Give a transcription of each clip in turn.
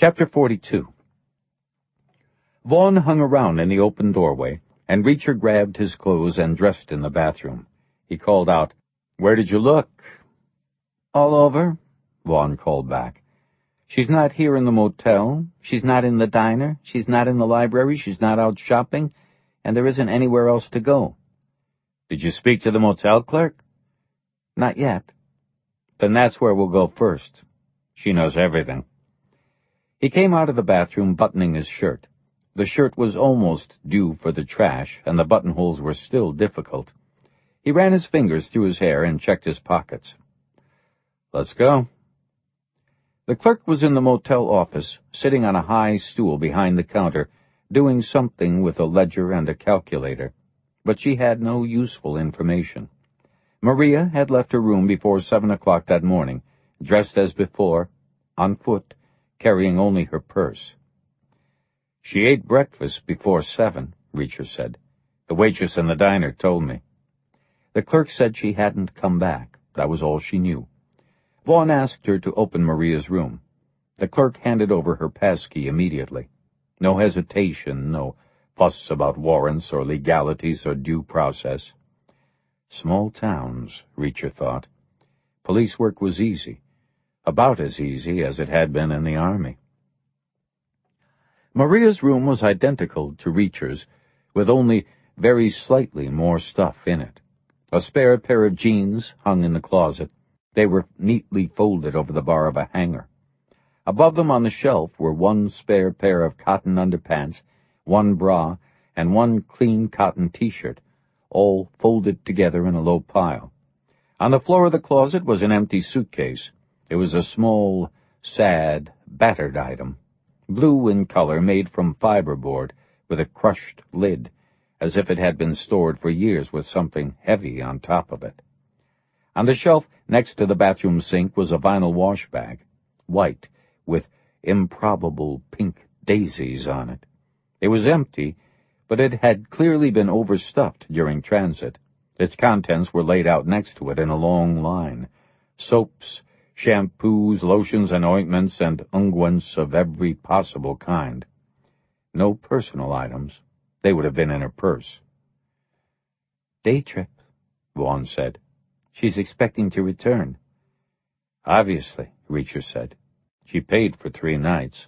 Chapter 42. Vaughn hung around in the open doorway, and Reacher grabbed his clothes and dressed in the bathroom. He called out, "Where did you look?" "All over," Vaughn called back. "She's not here in the motel. She's not in the diner. She's not in the library. She's not out shopping. And there isn't anywhere else to go." "Did you speak to the motel clerk?" "Not yet." "Then that's where we'll go first. She knows everything." He came out of the bathroom buttoning his shirt. The shirt was almost due for the trash, and the buttonholes were still difficult. He ran his fingers through his hair and checked his pockets. "Let's go." The clerk was in the motel office, sitting on a high stool behind the counter, doing something with a ledger and a calculator, but she had no useful information. Maria had left her room before 7 o'clock that morning, dressed as before, on foot, carrying only her purse. "She ate breakfast before 7, Reacher said. "The waitress in the diner told me." The clerk said she hadn't come back. That was all she knew. Vaughn asked her to open Maria's room. The clerk handed over her passkey immediately. No hesitation, no fuss about warrants or legalities or due process. Small towns, Reacher thought. Police work was easy. About as easy as it had been in the Army. Maria's room was identical to Reacher's, with only very slightly more stuff in it. A spare pair of jeans hung in the closet. They were neatly folded over the bar of a hanger. Above them on the shelf were one spare pair of cotton underpants, one bra, and one clean cotton T-shirt, all folded together in a low pile. On the floor of the closet was an empty suitcase. It was a small, sad, battered item, blue in color, made from fiberboard, with a crushed lid, as if it had been stored for years with something heavy on top of it. On the shelf next to the bathroom sink was a vinyl wash bag, white, with improbable pink daisies on it. It was empty, but it had clearly been overstuffed during transit. Its contents were laid out next to it in a long line. Soaps, shampoos, lotions and ointments, and unguents of every possible kind. No personal items. They would have been in her purse. "Day trip," Vaughn said. "She's expecting to return." "Obviously," Reacher said. "She paid for 3 nights.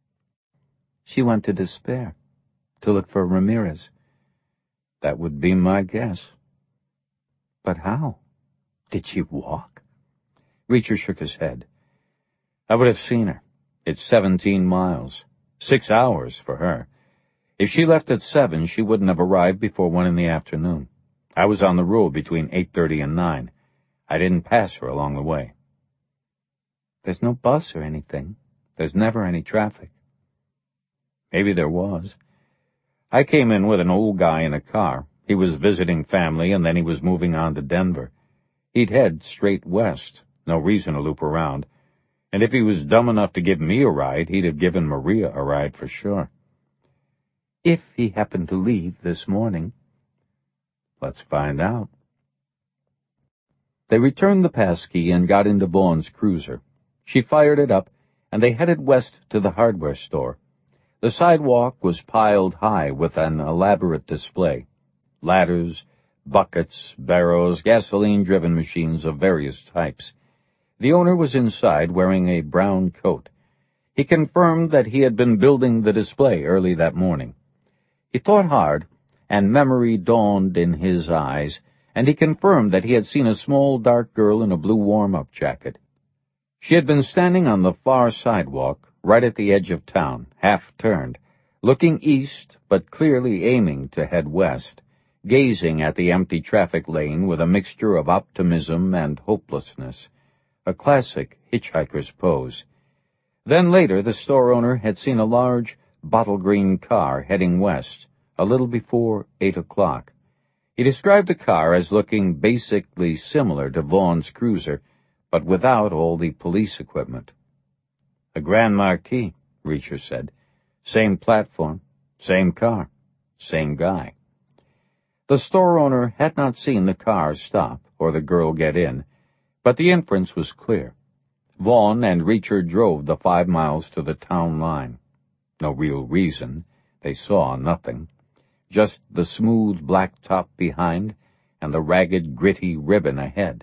"She went to Despair, to look for Ramirez." "That would be my guess." "But how? Did she walk?" Reacher shook his head. "I would have seen her. It's 17 miles. 6 hours for her. If she left at 7, she wouldn't have arrived before 1 in the afternoon. I was on the road between 8:30 and 9. I didn't pass her along the way." "There's no bus or anything. There's never any traffic." "Maybe there was. I came in with an old guy in a car. He was visiting family, and then he was moving on to Denver. He'd head straight west. No reason to loop around. And if he was dumb enough to give me a ride, he'd have given Maria a ride for sure." "If he happened to leave this morning." "Let's find out." They returned the passkey and got into Vaughn's cruiser. She fired it up, and they headed west to the hardware store. The sidewalk was piled high with an elaborate display. Ladders, buckets, barrows, gasoline-driven machines of various types. The owner was inside wearing a brown coat. He confirmed that he had been building the display early that morning. He thought hard, and memory dawned in his eyes, and he confirmed that he had seen a small dark girl in a blue warm-up jacket. She had been standing on the far sidewalk, right at the edge of town, half-turned, looking east but clearly aiming to head west, gazing at the empty traffic lane with a mixture of optimism and hopelessness, a classic hitchhiker's pose. Then later the store owner had seen a large bottle-green car heading west, a little before 8 o'clock. He described the car as looking basically similar to Vaughn's cruiser, but without all the police equipment. "A Grand Marquis," Reacher said. "Same platform, same car, same guy." The store owner had not seen the car stop or the girl get in, but the inference was clear. Vaughn and Reacher drove the 5 miles to the town line. No real reason. They saw nothing. Just the smooth black top behind and the ragged, gritty ribbon ahead.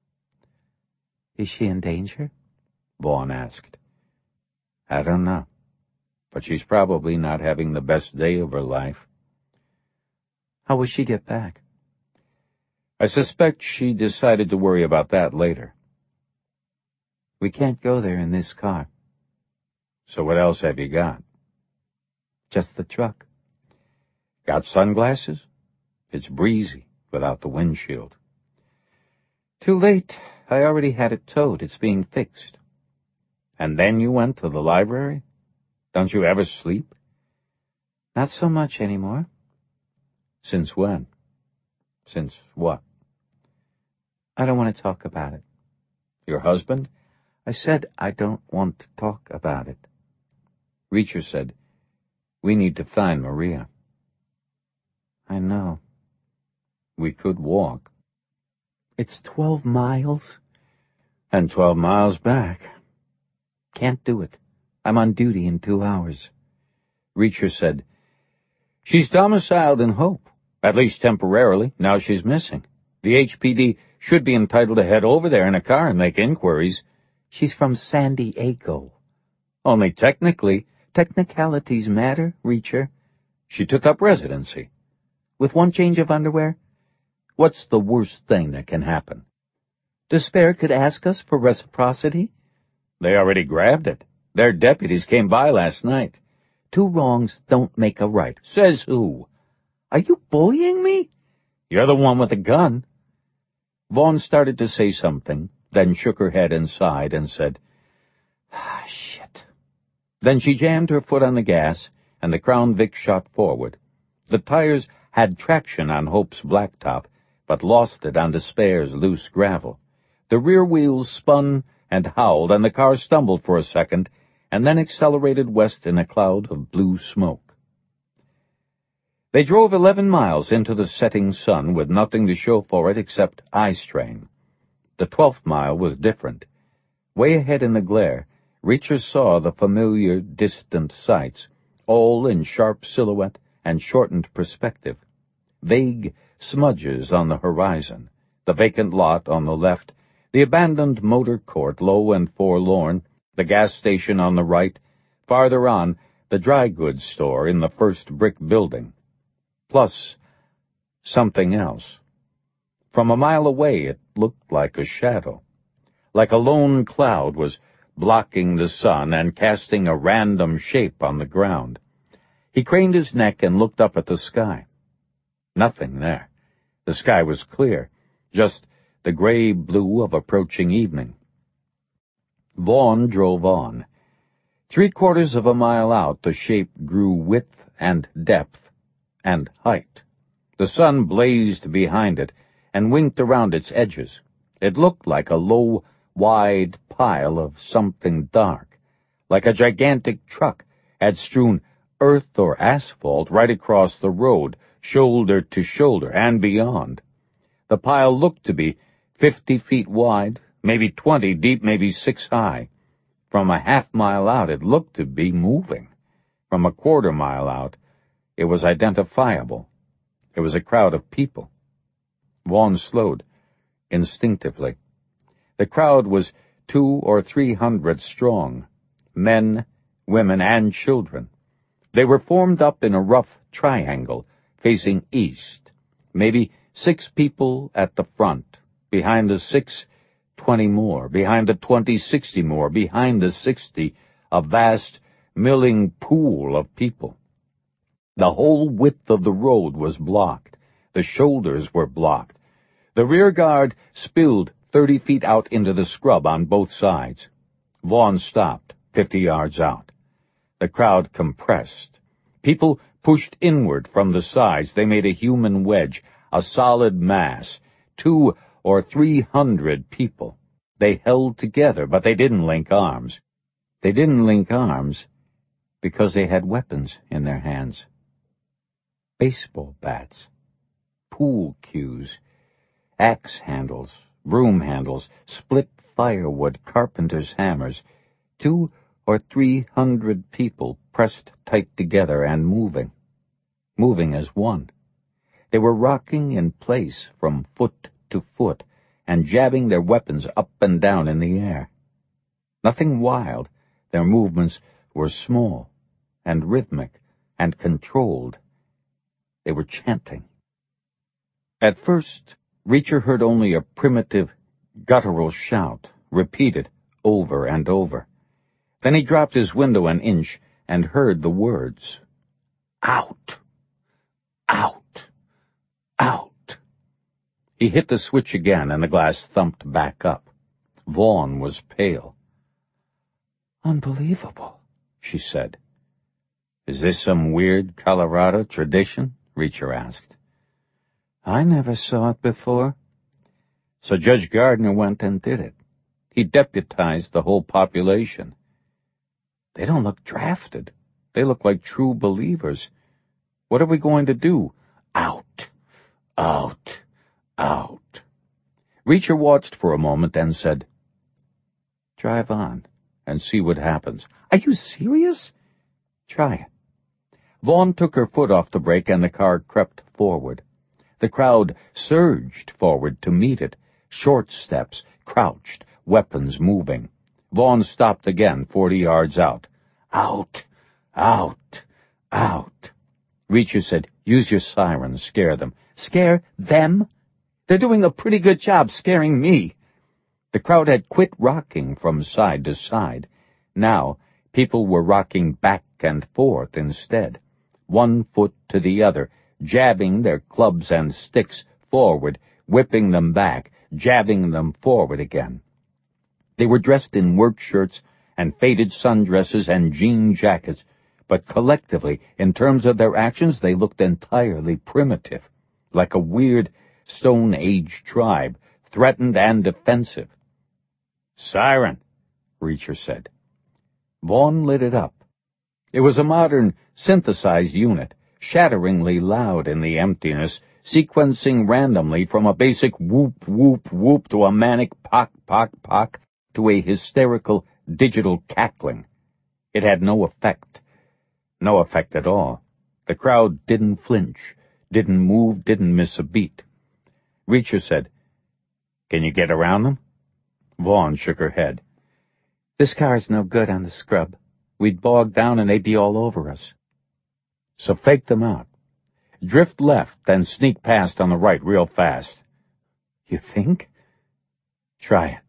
"Is she in danger?" Vaughn asked. "I don't know, but she's probably not having the best day of her life." "How will she get back?" "I suspect she decided to worry about that later." "We can't go there in this car." "So what else have you got?" "Just the truck." "Got sunglasses? It's breezy without the windshield." "Too late. I already had it towed. It's being fixed." "And then you went to the library? Don't you ever sleep?" "Not so much anymore." "Since when?" "Since what?" "I don't want to talk about it." "Your husband?" "I said I don't want to talk about it." Reacher said, "We need to find Maria." "I know." "We could walk." "It's 12 miles. "And 12 miles back." "Can't do it. I'm on duty in 2 hours." Reacher said, "She's domiciled in Hope, at least temporarily, now she's missing. The HPD should be entitled to head over there in a car and make inquiries." "She's from San Diego." "Only technically." "Technicalities matter, Reacher." "She took up residency." "With one change of underwear?" "What's the worst thing that can happen?" "Despair could ask us for reciprocity." "They already grabbed it. Their deputies came by last night." "Two wrongs don't make a right." "Says who?" "Are you bullying me?" "You're the one with the gun." Vaughn started to say something, then shook her head and sighed and said, "Shit." Then she jammed her foot on the gas, and the Crown Vic shot forward. The tires had traction on Hope's blacktop, but lost it on Despair's loose gravel. The rear wheels spun and howled, and the car stumbled for a second, and then accelerated west in a cloud of blue smoke. They drove 11 miles into the setting sun with nothing to show for it except eye strain. The 12th mile was different. Way ahead in the glare, Reacher saw the familiar, distant sights, all in sharp silhouette and shortened perspective. Vague smudges on the horizon, the vacant lot on the left, the abandoned motor court low and forlorn, the gas station on the right, farther on, the dry goods store in the first brick building. Plus, something else. From a mile away it looked like a shadow. Like a lone cloud was blocking the sun and casting a random shape on the ground. He craned his neck and looked up at the sky. Nothing there. The sky was clear, just the gray-blue of approaching evening. Vaughn drove on. 3/4 of a mile out, the shape grew width and depth and height. The sun blazed behind it and winked around its edges. It looked like a low, wide pile of something dark, like a gigantic truck had strewn earth or asphalt right across the road, shoulder to shoulder and beyond. The pile looked to be 50 feet wide, maybe 20 deep, maybe 6 high. From a half-mile out, it looked to be moving. From a 1/4 mile out, it was identifiable. It was a crowd of people. Vaughn slowed, instinctively. The crowd was 200 or 300 strong, men, women, and children. They were formed up in a rough triangle, facing east. Maybe 6 people at the front, behind the 6, 20 more, behind the 20, 60 more, behind the 60, a vast, milling pool of people. The whole width of the road was blocked. The shoulders were blocked. The rear guard spilled 30 feet out into the scrub on both sides. Vaughn stopped, 50 yards out. The crowd compressed. People pushed inward from the sides. They made a human wedge, a solid mass, 200 or 300 people. They held together, but they didn't link arms. They didn't link arms because they had weapons in their hands. Baseball bats, pool cues, axe handles, broom handles, split firewood carpenter's hammers, 200 or 300 people pressed tight together and moving as one. They were rocking in place from foot to foot and jabbing their weapons up and down in the air. Nothing wild, their movements were small and rhythmic and controlled. They were chanting. At first, Reacher heard only a primitive, guttural shout, repeated over and over. Then he dropped his window an inch and heard the words. Out! Out! Out! He hit the switch again and the glass thumped back up. Vaughn was pale. Unbelievable, she said. Is this some weird Colorado tradition? Reacher asked. I never saw it before. So Judge Gardner went and did it. He deputized the whole population. They don't look drafted. They look like true believers. What are we going to do? Out, out, out. Reacher watched for a moment and said, Drive on and see what happens. Are you serious? Try it. Vaughn took her foot off the brake and the car crept forward. The crowd surged forward to meet it. Short steps, crouched, weapons moving. Vaughn stopped again, 40 yards out. Out, out, out. Reacher said, Use your siren, scare them. Scare them? They're doing a pretty good job scaring me. The crowd had quit rocking from side to side. Now, people were rocking back and forth instead, one foot to the other, jabbing their clubs and sticks forward, whipping them back, jabbing them forward again. They were dressed in work shirts and faded sundresses and jean jackets, but collectively, in terms of their actions, they looked entirely primitive, like a weird Stone Age tribe, threatened and defensive. Siren, Reacher said. Vaughn lit it up. It was a modern, synthesized unit, shatteringly loud in the emptiness, sequencing randomly from a basic whoop, whoop, whoop to a manic pock, pock, pock to a hysterical digital cackling. It had no effect. No effect at all. The crowd didn't flinch, didn't move, didn't miss a beat. Reacher said, Can you get around them? Vaughn shook her head. This car's no good on the scrub. We'd bog down and they'd be all over us. So fake them out. Drift left, then sneak past on the right real fast. You think? Try it.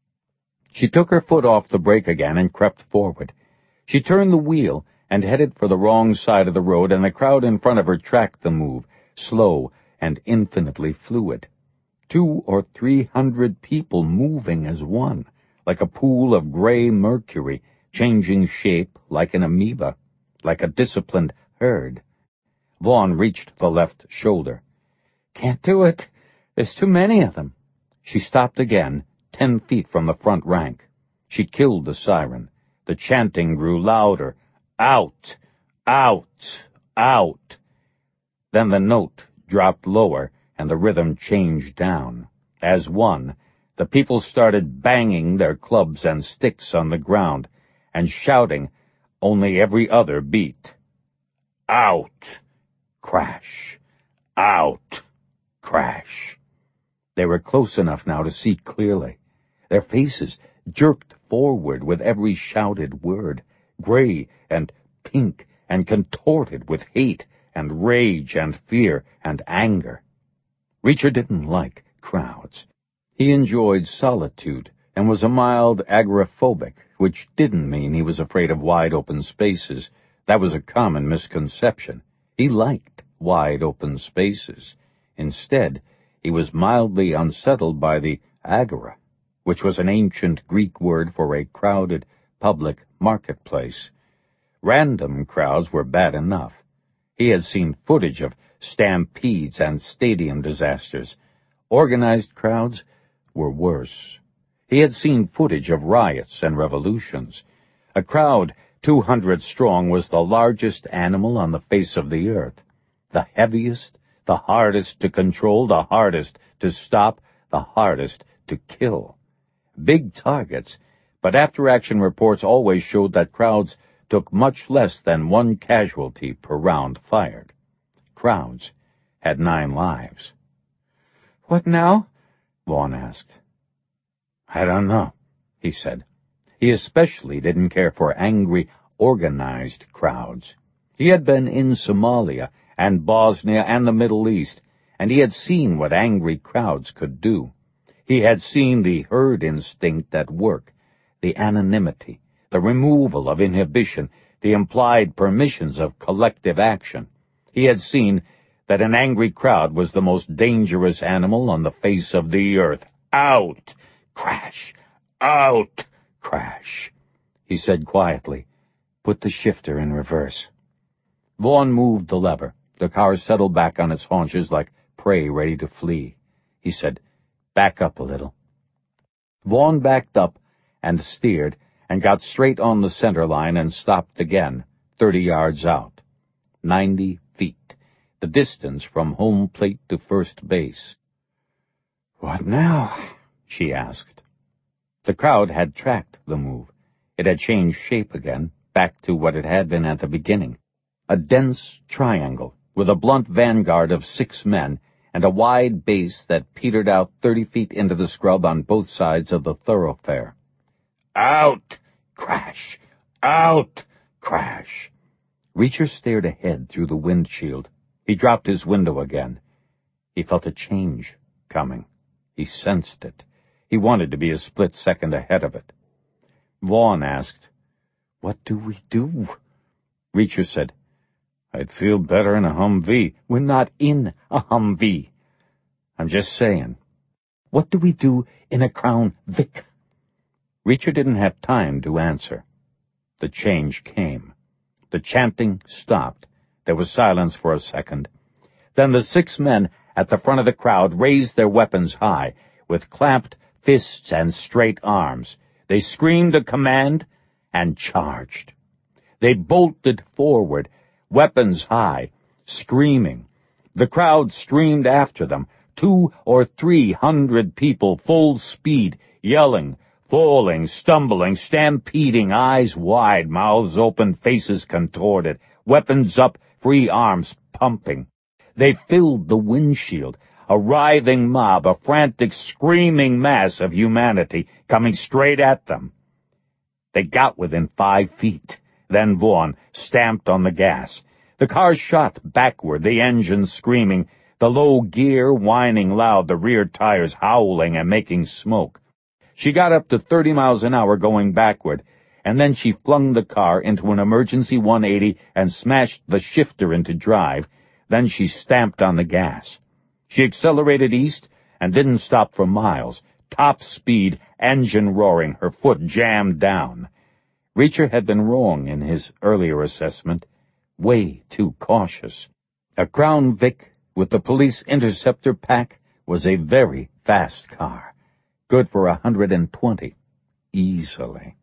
She took her foot off the brake again and crept forward. She turned the wheel and headed for the wrong side of the road, and the crowd in front of her tracked the move, slow and infinitely fluid. 200 or 300 people moving as one, like a pool of gray mercury, changing shape like an amoeba, like a disciplined herd. Vaughn reached the left shoulder. Can't do it. There's too many of them. She stopped again, 10 feet from the front rank. She killed the siren. The chanting grew louder. Out! Out! Out! Then the note dropped lower, and the rhythm changed down. As one, the people started banging their clubs and sticks on the ground, and shouting only every other beat. Out! Crash! Out! Crash! They were close enough now to see clearly. Their faces jerked forward with every shouted word, gray and pink and contorted with hate and rage and fear and anger. Reacher didn't like crowds. He enjoyed solitude and was a mild agoraphobic, which didn't mean he was afraid of wide-open spaces. That was a common misconception. He liked wide-open spaces. Instead, he was mildly unsettled by the agora, which was an ancient Greek word for a crowded public marketplace. Random crowds were bad enough. He had seen footage of stampedes and stadium disasters. Organized crowds were worse. He had seen footage of riots and revolutions. A crowd 200 strong was the largest animal on the face of the earth. The heaviest, the hardest to control, the hardest to stop, the hardest to kill. big targets, but after-action reports always showed that crowds took much less than 1 casualty per round fired. Crowds had 9 lives. "What now?" Vaughn asked. "I don't know," he said. He especially didn't care for angry, organized crowds. He had been in Somalia and Bosnia and the Middle East, and he had seen what angry crowds could do. He had seen the herd instinct at work, the anonymity, the removal of inhibition, the implied permissions of collective action. He had seen that an angry crowd was the most dangerous animal on the face of the earth. "Out!" Crash! "Out!" Crash! He said quietly, "Put the shifter in reverse." Vaughn moved the lever. The car settled back on its haunches like prey ready to flee. He said, "Back up a little." Vaughn backed up and steered and got straight on the center line and stopped again, 30 yards out. 90 feet, the distance from home plate to first base. "What now?" she asked. The crowd had tracked the move. It had changed shape again, back to what it had been at the beginning. A dense triangle, with a blunt vanguard of 6 men, and a wide base that petered out 30 feet into the scrub on both sides of the thoroughfare. "Out!" Crash! "Out!" Crash! Reacher stared ahead through the windshield. He dropped his window again. He felt a change coming. He sensed it. He wanted to be a split second ahead of it. Vaughn asked, "What do we do?" Reacher said, "I'd feel better in a Humvee." "We're not in a Humvee." "I'm just saying." "What do we do in a Crown Vic?" Reacher didn't have time to answer. The change came. The chanting stopped. There was silence for a second. Then the 6 men at the front of the crowd raised their weapons high, with clamped fists and straight arms. They screamed a command and charged. They bolted forward, weapons high, screaming. The crowd streamed after them, 200 or 300 people, full speed, yelling, falling, stumbling, stampeding, eyes wide, mouths open, faces contorted, weapons up, free arms pumping. They filled the windshield, a writhing mob, a frantic, screaming mass of humanity coming straight at them. They got within 5 feet. Then Vaughn stamped on the gas. The car shot backward, the engine screaming, the low gear whining loud, the rear tires howling and making smoke. She got up to 30 miles an hour going backward, and then she flung the car into an emergency 180 and smashed the shifter into drive. Then she stamped on the gas. She accelerated east and didn't stop for miles. Top speed, engine roaring, her foot jammed down. Reacher had been wrong in his earlier assessment. Way too cautious. A Crown Vic with the police interceptor pack was a very fast car. Good for 120. Easily.